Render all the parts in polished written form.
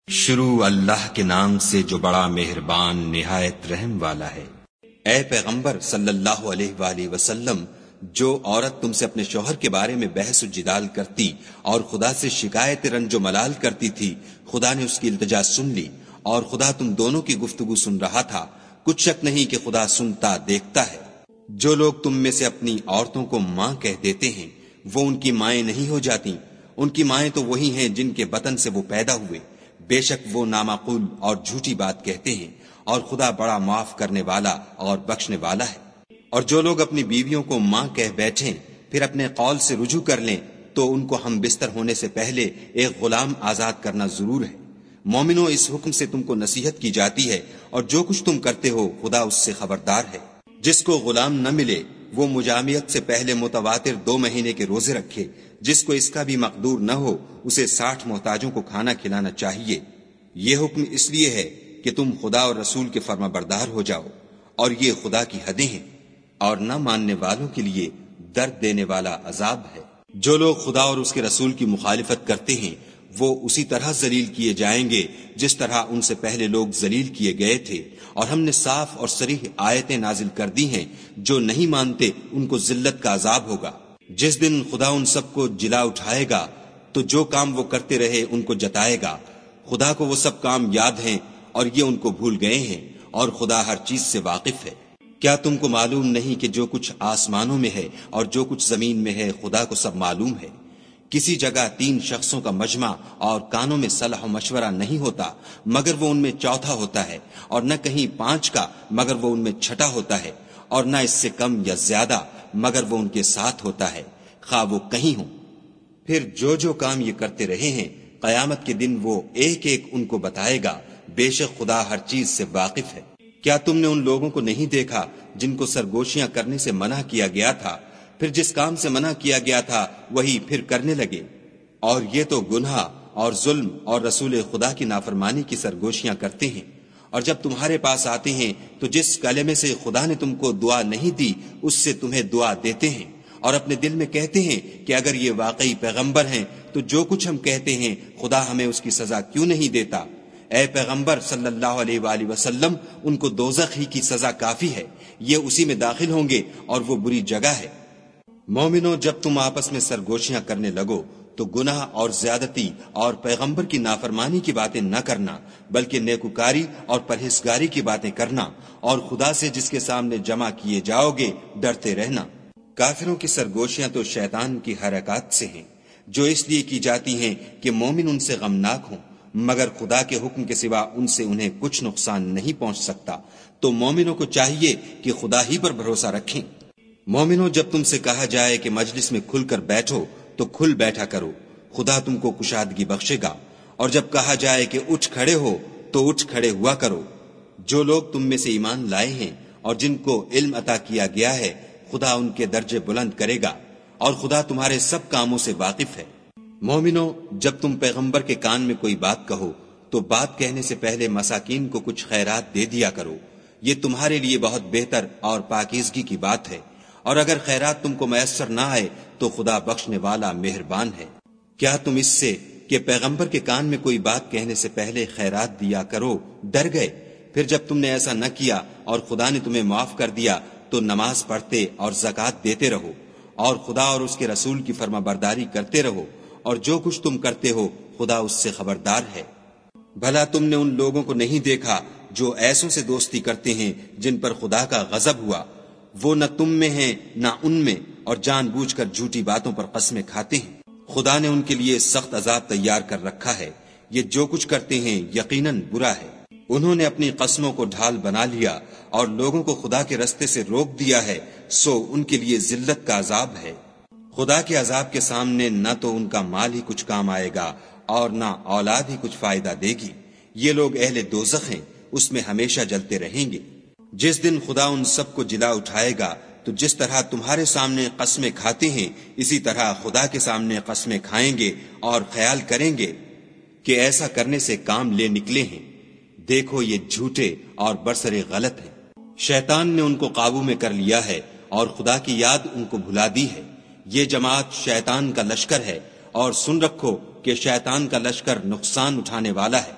شروع اللہ کے نام سے جو بڑا مہربان نہایت رحم والا ہے۔ اے پیغمبر صلی اللہ علیہ وآلہ وسلم، جو عورت تم سے اپنے شوہر کے بارے میں بحث و جدال کرتی اور خدا سے شکایت رنج و ملال کرتی تھی، خدا نے اس کی التجا سن لی اور خدا تم دونوں کی گفتگو سن رہا تھا۔ کچھ شک نہیں کہ خدا سنتا دیکھتا ہے۔ جو لوگ تم میں سے اپنی عورتوں کو ماں کہہ دیتے ہیں، وہ ان کی مائیں نہیں ہو جاتی، ان کی مائیں تو وہی ہیں جن کے بطن سے وہ پیدا ہوئے۔ بے شک وہ نامعقول اور جھوٹی بات کہتے ہیں، اور خدا بڑا معاف کرنے والا اور بخشنے والا ہے۔ اور جو لوگ اپنی بیویوں کو ماں کہہ بیٹھیں پھر اپنے قول سے رجوع کر لیں تو ان کو ہم بستر ہونے سے پہلے ایک غلام آزاد کرنا ضرور ہے۔ مومنو، اس حکم سے تم کو نصیحت کی جاتی ہے، اور جو کچھ تم کرتے ہو خدا اس سے خبردار ہے۔ جس کو غلام نہ ملے وہ مجامعت سے پہلے متواتر 2 مہینے کے روزے رکھے۔ جس کو اس کا بھی مقدور نہ ہو اسے 60 محتاجوں کو کھانا کھلانا چاہیے۔ یہ حکم اس لیے ہے کہ تم خدا اور رسول کے فرما بردار ہو جاؤ، اور یہ خدا کی حدیں ہیں، اور نہ ماننے والوں کے لیے درد دینے والا عذاب ہے۔ جو لوگ خدا اور اس کے رسول کی مخالفت کرتے ہیں وہ اسی طرح ذلیل کیے جائیں گے جس طرح ان سے پہلے لوگ ذلیل کیے گئے تھے، اور ہم نے صاف اور صریح آیتیں نازل کر دی ہیں۔ جو نہیں مانتے ان کو ذلت کا عذاب ہوگا۔ جس دن خدا ان سب کو جلا اٹھائے گا تو جو کام وہ کرتے رہے ان کو جتائے گا۔ خدا کو وہ سب کام یاد ہیں اور یہ ان کو بھول گئے ہیں، اور خدا ہر چیز سے واقف ہے۔ کیا تم کو معلوم نہیں کہ جو کچھ آسمانوں میں ہے اور جو کچھ زمین میں ہے خدا کو سب معلوم ہے؟ کسی جگہ 3 شخصوں کا مجمع اور کانوں میں صلاح و مشورہ نہیں ہوتا مگر وہ ان میں چوتھا ہوتا ہے، اور نہ کہیں 5 کا مگر وہ ان میں چھٹا ہوتا ہے، اور نہ اس سے کم یا زیادہ مگر وہ ان کے ساتھ ہوتا ہے، خواہ وہ کہیں ہوں۔ پھر جو کام یہ کرتے رہے ہیں قیامت کے دن وہ ایک ایک ان کو بتائے گا۔ بے شک خدا ہر چیز سے واقف ہے۔ کیا تم نے ان لوگوں کو نہیں دیکھا جن کو سرگوشیاں کرنے سے منع کیا گیا تھا، پھر جس کام سے منع کیا گیا تھا وہی پھر کرنے لگے؟ اور یہ تو گناہ اور ظلم اور رسول خدا کی نافرمانی کی سرگوشیاں کرتے ہیں۔ اور جب تمہارے پاس آتے ہیں تو جس کلمے سے خدا نے تم کو دعا نہیں دی اس سے تمہیں دعا دیتے ہیں، اور اپنے دل میں کہتے ہیں کہ اگر یہ واقعی پیغمبر ہیں تو جو کچھ ہم کہتے ہیں خدا ہمیں اس کی سزا کیوں نہیں دیتا؟ اے پیغمبر صلی اللہ علیہ وآلہ وسلم، ان کو دوزخ ہی کی سزا کافی ہے، یہ اسی میں داخل ہوں گے اور وہ بری جگہ ہے۔ مومنو، جب تم آپس میں سرگوشیاں کرنے لگو تو گناہ اور زیادتی اور پیغمبر کی نافرمانی کی باتیں نہ کرنا، بلکہ نیکوکاری اور پرہیزگاری کی باتیں کرنا، اور خدا سے جس کے سامنے جمع کیے جاؤ گے ڈرتے رہنا۔ کافروں کی سرگوشیاں تو شیطان کی حرکات سے ہیں، جو اس لیے کی جاتی ہیں کہ مومن ان سے غمناک ہوں، مگر خدا کے حکم کے سوا ان سے انہیں کچھ نقصان نہیں پہنچ سکتا۔ تو مومنوں کو چاہیے کہ خدا ہی پر بھروسہ رکھیں۔ مومنوں، جب تم سے کہا جائے کہ مجلس میں کھل کر بیٹھو تو کھل بیٹھا کرو، خدا تم کو کشادگی بخشے گا۔ اور جب کہا جائے کہ اٹھ کھڑے ہو تو اٹھ کھڑے ہوا کرو۔ جو لوگ تم میں سے ایمان لائے ہیں اور جن کو علم عطا کیا گیا ہے خدا ان کے درجے بلند کرے گا، اور خدا تمہارے سب کاموں سے واقف ہے۔ مومنو، جب تم پیغمبر کے کان میں کوئی بات کہو تو بات کہنے سے پہلے مساکین کو کچھ خیرات دے دیا کرو، یہ تمہارے لیے بہت بہتر اور پاکیزگی کی بات ہے۔ اور اگر خیرات تم کو میسر نہ آئے تو خدا بخشنے والا مہربان ہے۔ کیا تم اس سے کہ پیغمبر کے کان میں کوئی بات کہنے سے پہلے خیرات دیا کرو ڈر گئے؟ پھر جب تم نے ایسا نہ کیا اور خدا نے تمہیں معاف کر دیا تو نماز پڑھتے اور زکوٰۃ دیتے رہو، اور خدا اور اس کے رسول کی فرما برداری کرتے رہو، اور جو کچھ تم کرتے ہو خدا اس سے خبردار ہے۔ بھلا تم نے ان لوگوں کو نہیں دیکھا جو ایسوں سے دوستی کرتے ہیں جن پر خدا کا غضب ہوا؟ وہ نہ تم میں ہیں نہ ان میں، اور جان بوجھ کر جھوٹی باتوں پر قسمیں کھاتے ہیں۔ خدا نے ان کے لیے سخت عذاب تیار کر رکھا ہے، یہ جو کچھ کرتے ہیں یقیناً برا ہے۔ انہوں نے اپنی قسموں کو ڈھال بنا لیا اور لوگوں کو خدا کے رستے سے روک دیا ہے، سو ان کے لیے ذلت کا عذاب ہے۔ خدا کے عذاب کے سامنے نہ تو ان کا مال ہی کچھ کام آئے گا اور نہ اولاد ہی کچھ فائدہ دے گی۔ یہ لوگ اہل دوزخ ہیں، اس میں ہمیشہ جلتے رہیں گے۔ جس دن خدا ان سب کو جلا اٹھائے گا تو جس طرح تمہارے سامنے قسمیں کھاتے ہیں اسی طرح خدا کے سامنے قسمیں کھائیں گے، اور خیال کریں گے کہ ایسا کرنے سے کام لے نکلے ہیں۔ دیکھو یہ جھوٹے اور برسرے غلط ہیں۔ شیطان نے ان کو قابو میں کر لیا ہے اور خدا کی یاد ان کو بھلا دی ہے۔ یہ جماعت شیطان کا لشکر ہے، اور سن رکھو کہ شیطان کا لشکر نقصان اٹھانے والا ہے۔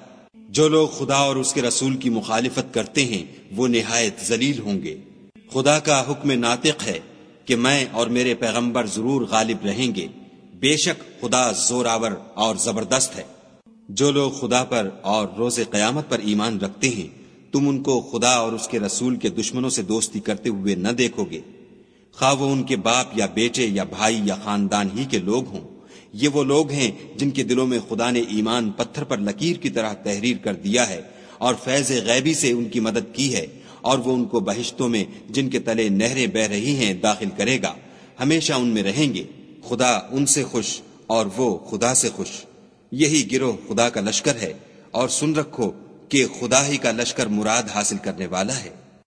جو لوگ خدا اور اس کے رسول کی مخالفت کرتے ہیں وہ نہایت ذلیل ہوں گے۔ خدا کا حکم ناطق ہے کہ میں اور میرے پیغمبر ضرور غالب رہیں گے، بے شک خدا زوراور اور زبردست ہے۔ جو لوگ خدا پر اور روز قیامت پر ایمان رکھتے ہیں تم ان کو خدا اور اس کے رسول کے دشمنوں سے دوستی کرتے ہوئے نہ دیکھو گے، خواہ وہ ان کے باپ یا بیٹے یا بھائی یا خاندان ہی کے لوگ ہوں۔ یہ وہ لوگ ہیں جن کے دلوں میں خدا نے ایمان پتھر پر لکیر کی طرح تحریر کر دیا ہے اور فیض غیبی سے ان کی مدد کی ہے، اور وہ ان کو بہشتوں میں جن کے تلے نہریں بہ رہی ہیں داخل کرے گا، ہمیشہ ان میں رہیں گے، خدا ان سے خوش اور وہ خدا سے خوش۔ یہی گروہ خدا کا لشکر ہے، اور سن رکھو کہ خدا ہی کا لشکر مراد حاصل کرنے والا ہے۔